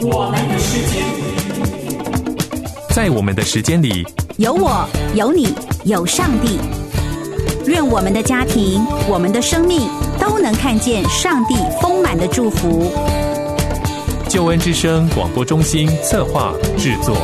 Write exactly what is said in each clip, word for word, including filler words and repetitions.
我们的时间， 在我们的时间里， 有我，有你，有上帝。愿我们的家庭，我们的生命都能看见上帝丰满的祝福。 救恩之声广播中心策划制作。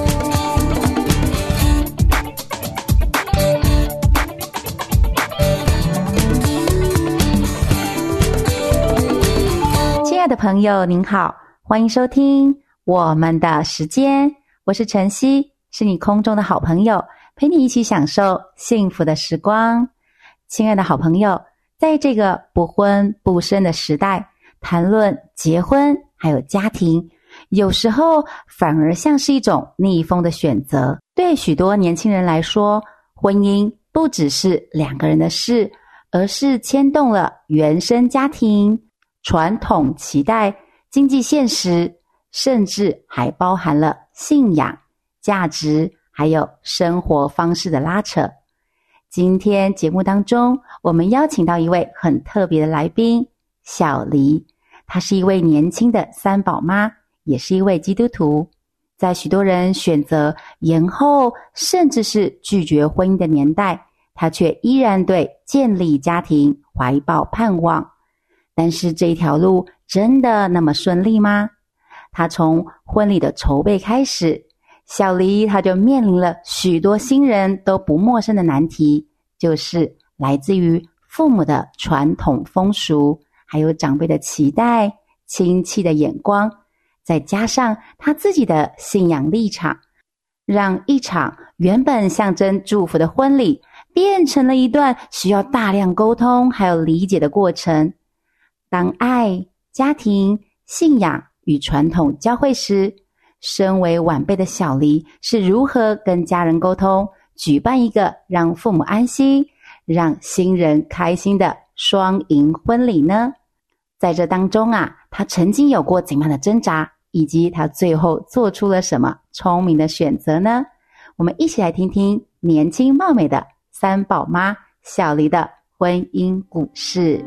亲爱的朋友您好，欢迎收听我们的时间，我是晨曦，是你空中的好朋友，陪你一起享受幸福的时光。亲爱的好朋友，在这个不婚不生的时代，谈论结婚还有家庭，有时候反而像是一种逆风的选择。对许多年轻人来说，婚姻不只是两个人的事，而是牵动了原生家庭、传统期待、经济现实，甚至还包含了信仰、价值还有生活方式的拉扯。今天节目当中，我们邀请到一位很特别的来宾，小黎。她是一位年轻的三宝妈，也是一位基督徒。在许多人选择延后甚至是拒绝婚姻的年代，她却依然对建立家庭怀抱盼望。但是这一条路真的那么顺利吗？她从婚礼的筹备开始，小黎她就面临了许多新人都不陌生的难题，就是来自于父母的传统风俗，还有长辈的期待、亲戚的眼光，再加上他自己的信仰立场，让一场原本象征祝福的婚礼变成了一段需要大量沟通还有理解的过程。当爱、家庭、信仰与传统交汇时，身为晚辈的小黎是如何跟家人沟通，举办一个让父母安心、让新人开心的双赢婚礼呢？在这当中啊，他曾经有过怎样的挣扎，以及他最后做出了什么聪明的选择呢？我们一起来听听年轻貌美的三宝妈小黎的婚姻故事。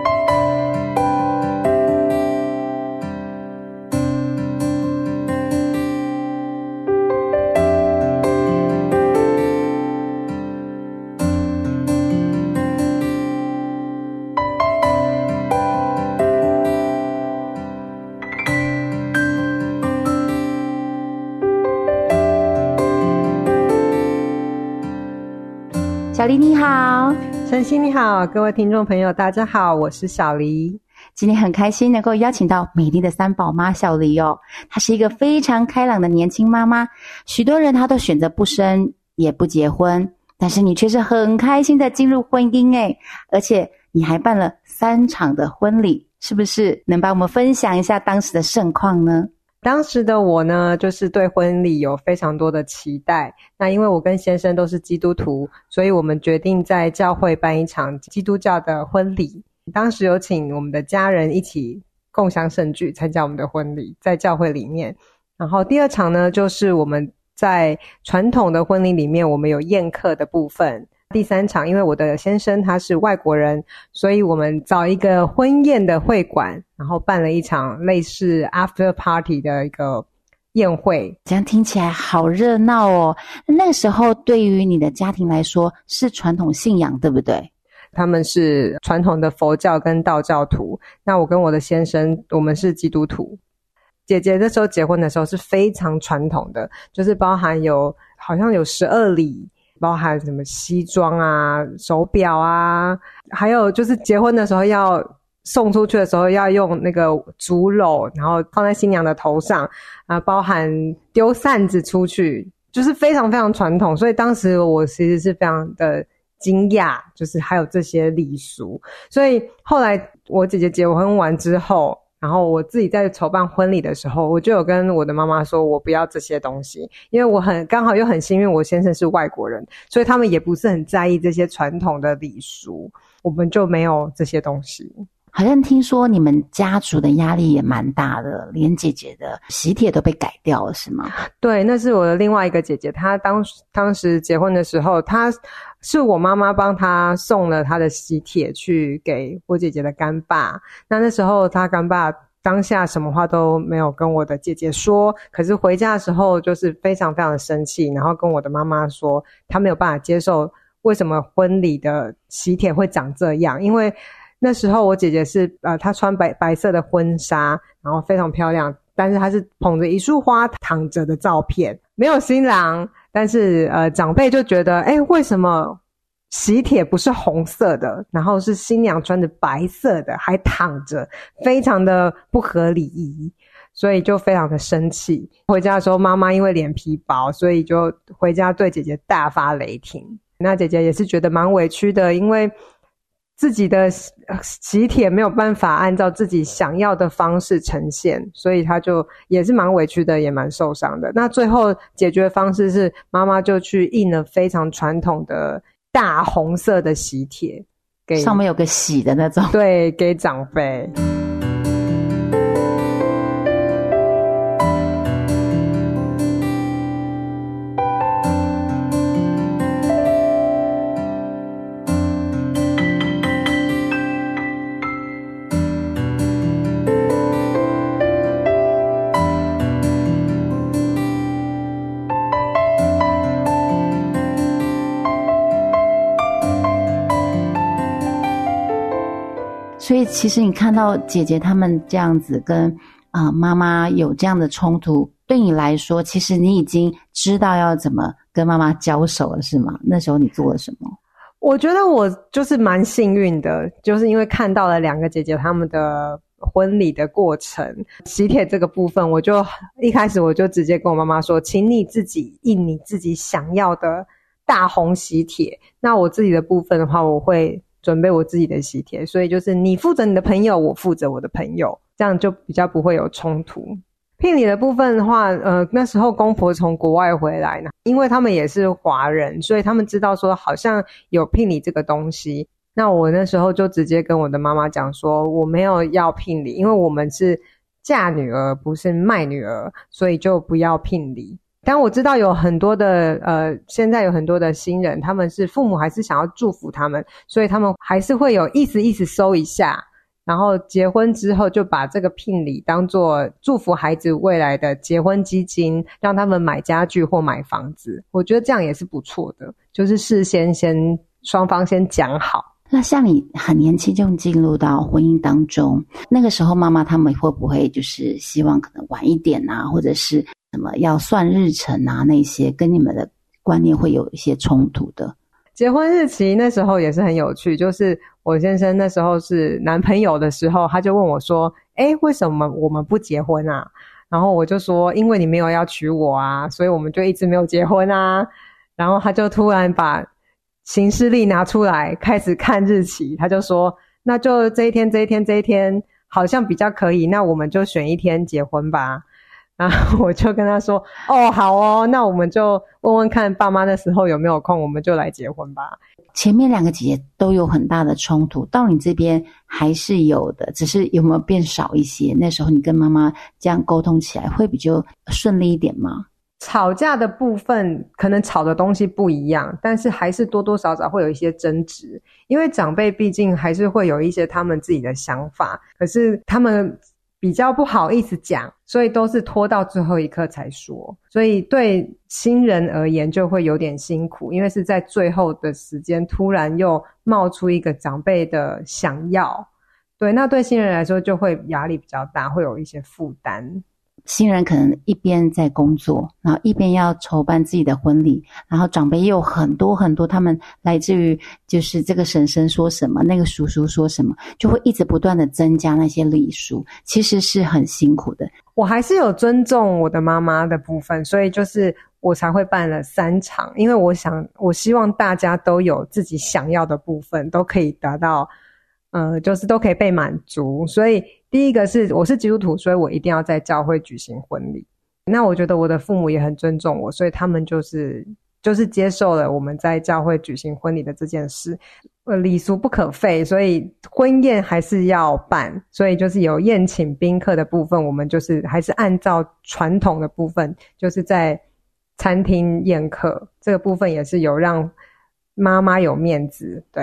小黎你好。 晨曦你好，各位听众朋友大家好，我是小黎。 今天很开心能够邀请到美丽的三宝妈小黎哦，她是一个非常开朗的年轻妈妈。许多人她都选择不生也不结婚，但是你却是很开心的进入婚姻诶，而且你还办了三场的婚礼，是不是能帮我们分享一下当时的盛况呢？ 当时的我呢，就是对婚礼有非常多的期待。那因为我跟先生都是基督徒，所以我们决定在教会办一场基督教的婚礼。当时有请我们的家人一起共襄盛举，参加我们的婚礼，在教会里面。然后第二场呢，就是我们在传统的婚礼里面，我们有宴客的部分。第三场，因为我的先生他是外国人，所以我们找一个婚宴的会馆，然后办了一场类似 after party 的一个宴会。 这样听起来好热闹哦。那个时候对于你的家庭来说是传统信仰对不对？ 他们是传统的佛教跟道教徒，那我跟我的先生我们是基督徒。姐姐那时候结婚的时候是非常传统的，就是包含有好像有十二礼，包含什么西装啊、手表啊，还有就是结婚的时候要送出去的时候要用那个竹篓，然后放在新娘的头上啊，包含丢扇子出去，就是非常非常传统。所以当时我其实是非常的惊讶，就是还有这些礼俗。所以后来我姐姐结婚完之后，然后我自己在筹办婚礼的时候，我就有跟我的妈妈说我不要这些东西，因为我很刚好又很幸运我先生是外国人，所以他们也不是很在意这些传统的礼俗，我们就没有这些东西。 好像听说你们家族的压力也蛮大的，连姐姐的喜帖都被改掉了是吗？ 对，那是我的另外一个姐姐，她当当时结婚的时候，她是我妈妈帮她送了她的喜帖去给我姐姐的干爸。那那时候她干爸当下什么话都没有跟我的姐姐说，可是回家的时候就是非常非常的生气，然后跟我的妈妈说她没有办法接受为什么婚礼的喜帖会长这样。因为那时候我姐姐是呃，她穿白白色的婚纱，然后非常漂亮，但是她是捧着一束花躺着的照片，没有新郎，但是呃长辈就觉得诶为什么喜帖不是红色的，然后是新娘穿着白色的还躺着，非常的不合礼仪，所以就非常的生气。回家的时候妈妈因为脸皮薄，所以就回家对姐姐大发雷霆。那姐姐也是觉得蛮委屈的，因为自己的喜帖没有办法按照自己想要的方式呈现，所以她就也是蛮委屈的，也蛮受伤的。那最后解决方式是妈妈就去印了非常传统的大红色的喜帖，给上面有个喜的那种， 对，给长辈。 所以其实你看到姐姐她们这样子跟啊、呃、妈妈有这样的冲突，对你来说其实你已经知道要怎么跟妈妈交手了是吗？那时候你做了什么？ 我觉得我就是蛮幸运的，就是因为看到了两个姐姐她们的婚礼的过程，喜帖这个部分我就一开始我就直接跟我妈妈说，请你自己印你自己想要的大红喜帖，那我自己的部分的话我会准备我自己的喜帖，所以就是你负责你的朋友，我负责我的朋友，这样就比较不会有冲突。聘礼的部分的话，呃，那时候公婆从国外回来呢，因为他们也是华人，所以他们知道说好像有聘礼这个东西。那我那时候就直接跟我的妈妈讲说，我没有要聘礼，因为我们是嫁女儿，不是卖女儿，所以就不要聘礼。但我知道有很多的呃，现在有很多的新人，他们是父母还是想要祝福他们，所以他们还是会有意思意思收一下，然后结婚之后就把这个聘礼当作祝福孩子未来的结婚基金，让他们买家具或买房子。我觉得这样也是不错的，就是事先先双方先讲好。 那像你很年轻就进入到婚姻当中，那个时候妈妈他们会不会就是希望可能晚一点啊，或者是什么要算日程啊，那些跟你们的观念会有一些冲突的？ 结婚日期那时候也是很有趣，就是我先生那时候是男朋友的时候，他就问我说，诶，为什么我们不结婚啊？然后我就说，因为你没有要娶我啊，所以我们就一直没有结婚啊。然后他就突然把行事历拿出来开始看日期，他就说，那就这一天这一天这一天好像比较可以，那我们就选一天结婚吧。然后我就跟他说，哦好哦，那我们就问问看爸妈那时候有没有空，我们就来结婚吧。 前面两个姐姐都有很大的冲突，到你这边还是有的，只是有没有变少一些？那时候你跟妈妈这样沟通起来会比较顺利一点吗？ 吵架的部分可能吵的东西不一样，但是还是多多少少会有一些争执，因为长辈毕竟还是会有一些他们自己的想法，可是他们比较不好意思讲，所以都是拖到最后一刻才说，所以对新人而言就会有点辛苦，因为是在最后的时间突然又冒出一个长辈的想要，对，那对新人来说就会压力比较大，会有一些负担。 新人可能一边在工作，然后一边要筹办自己的婚礼，然后长辈也有很多很多，他们来自于就是这个婶婶说什么，那个叔叔说什么，就会一直不断的增加那些礼数，其实是很辛苦的。 我还是有尊重我的妈妈的部分，所以就是我才会办了三场，因为我想我希望大家都有自己想要的部分都可以达到呃，就是都可以被满足。所以第一个是我是基督徒，所以我一定要在教会举行婚礼。那我觉得我的父母也很尊重我，所以他们就是就是接受了我们在教会举行婚礼的这件事。呃，礼俗不可废，所以婚宴还是要办，所以就是有宴请宾客的部分，我们就是还是按照传统的部分，就是在餐厅宴客，这个部分也是有让妈妈有面子。对，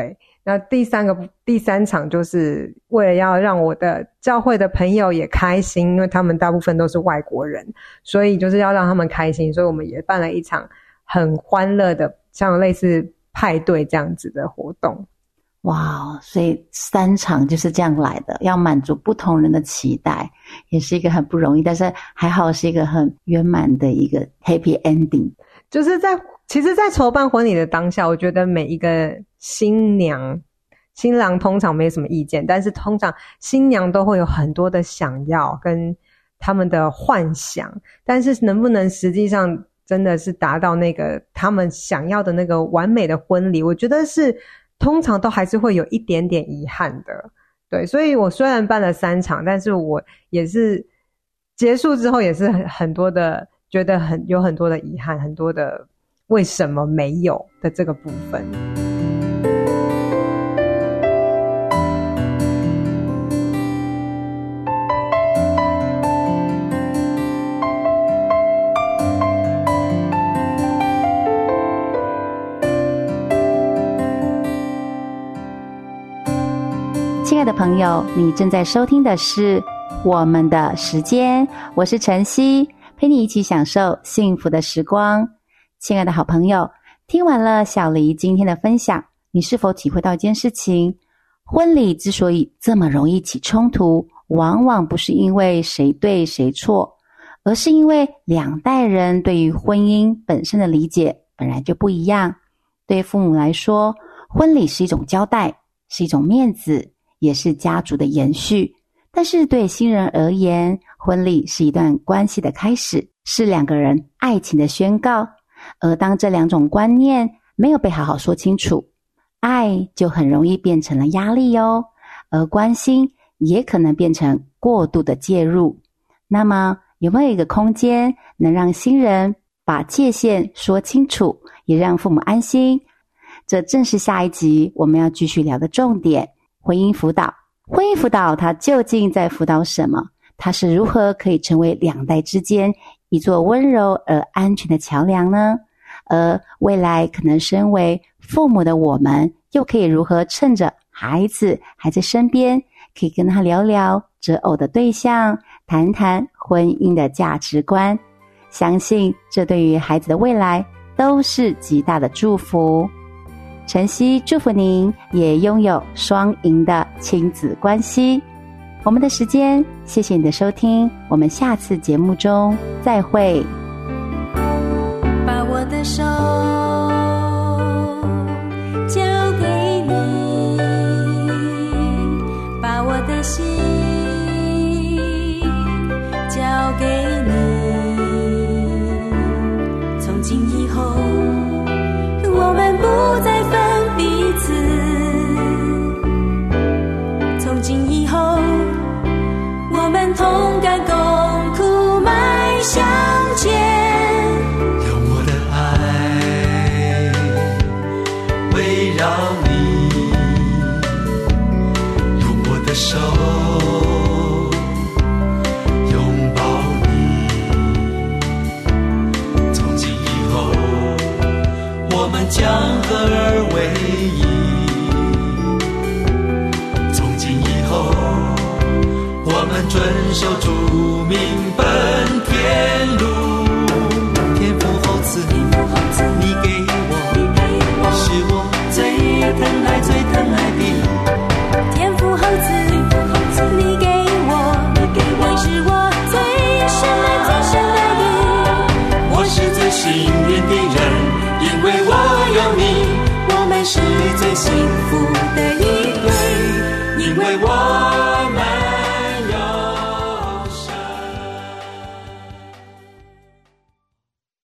那第三个第三场就是为了要让我的教会的朋友也开心，因为他们大部分都是外国人，所以就是要让他们开心，所以我们也办了一场很欢乐的像类似派对这样子的活动。 哇，所以三场就是这样来的，要满足不同人的期待，也是一个很不容易，但是还好是一个很圆满的一个 happy ending。 就是在其实在筹办婚礼的当下，我觉得每一个新娘新郎通常没什么意见，但是通常新娘都会有很多的想要跟他们的幻想，但是能不能实际上真的是达到那个他们想要的那个完美的婚礼，我觉得是通常都还是会有一点点遗憾的。对，所以我虽然办了三场，但是我也是结束之后也是很很多的觉得很有很多的遗憾，很多的为什么没有的这个部分。 亲爱的朋友，你正在收听的是我们的时间，我是晨曦，陪你一起享受幸福的时光。亲爱的好朋友，听完了小黎今天的分享，你是否体会到一件事情？婚礼之所以这么容易起冲突，往往不是因为谁对谁错，而是因为两代人对于婚姻本身的理解本来就不一样。对父母来说，婚礼是一种交代，是一种面子，也是家族的延续。但是对新人而言，婚礼是一段关系的开始，是两个人爱情的宣告。而当这两种观念没有被好好说清楚，爱就很容易变成了压力哦，而关心也可能变成过度的介入。那么有没有一个空间能让新人把界限说清楚，也让父母安心？这正是下一集我们要继续聊的重点，婚姻辅导。婚姻辅导它究竟在辅导什么？它是如何可以成为两代之间一座温柔而安全的桥梁呢？而未来可能身为父母的我们，又可以如何趁着孩子还在身边，可以跟他聊聊择偶的对象，谈谈婚姻的价值观？相信这对于孩子的未来都是极大的祝福。晨曦祝福您也拥有双赢的亲子关系。我们的时间，谢谢你的收听，我们下次节目中再会。 把我的手交给你，把我的心交给你，从今以后我们不再分彼此，从今以后我们同甘共苦迈向前， 用我的爱围绕你，用我的手拥抱你，从今以后我们将合而为一，从今以后我们遵守主命奔天路，天父厚赐，你给我，是我最疼爱最疼爱的。 天父厚赐，你给我，你是我最深爱最深爱的。 我是最幸运的人，因为我有你， 我们是最幸福的一对， 因为我